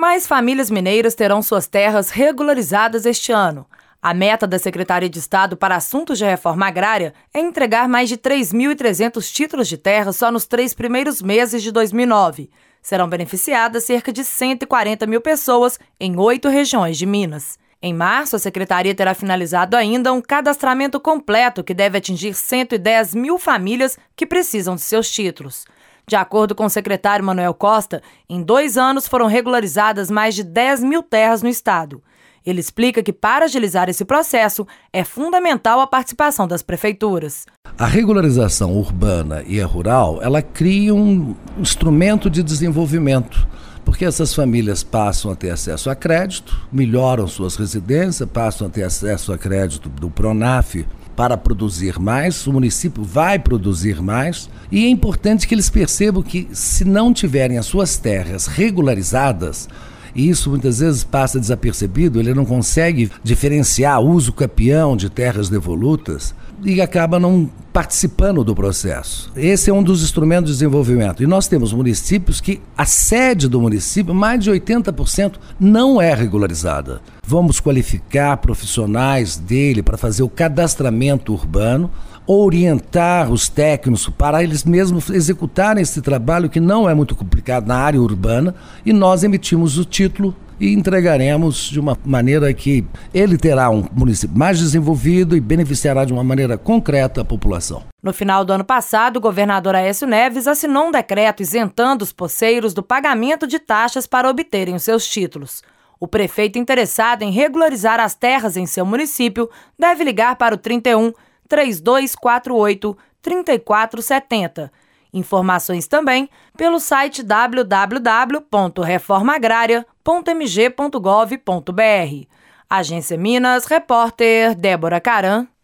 Mais famílias mineiras terão suas terras regularizadas este ano. A meta da Secretaria de Estado para Assuntos de Reforma Agrária é entregar mais de 3.300 títulos de terra só nos 3 primeiros meses de 2009. Serão beneficiadas cerca de 140 mil pessoas em 8 regiões de Minas. Em março, a Secretaria terá finalizado ainda um cadastramento completo que deve atingir 110 mil famílias que precisam de seus títulos. De acordo com o secretário Manuel Costa, em 2 anos foram regularizadas mais de 10 mil terras no estado. Ele explica que, para agilizar esse processo, é fundamental a participação das prefeituras. A regularização urbana e a rural, ela cria um instrumento de desenvolvimento, porque essas famílias passam a ter acesso a crédito, melhoram suas residências, passam a ter acesso a crédito do Pronaf para produzir mais, o município vai produzir mais, e é importante que eles percebam que, se não tiverem as suas terras regularizadas, e isso muitas vezes passa desapercebido, ele não consegue diferenciar uso capião de terras devolutas e acaba não participando do processo. Esse é um dos instrumentos de desenvolvimento. E nós temos municípios que a sede do município, mais de 80%, não é regularizada. Vamos qualificar profissionais dele para fazer o cadastramento urbano, orientar os técnicos para eles mesmos executarem esse trabalho que não é muito complicado na área urbana, e nós emitimos o título e entregaremos de uma maneira que ele terá um município mais desenvolvido e beneficiará de uma maneira concreta a população. No final do ano passado, o governador Aécio Neves assinou um decreto isentando os poceiros do pagamento de taxas para obterem os seus títulos. O prefeito interessado em regularizar as terras em seu município deve ligar para o 31 3248 3470. Informações também pelo site www.reformaagraria.mg.gov.br. Agência Minas, repórter Débora Caram.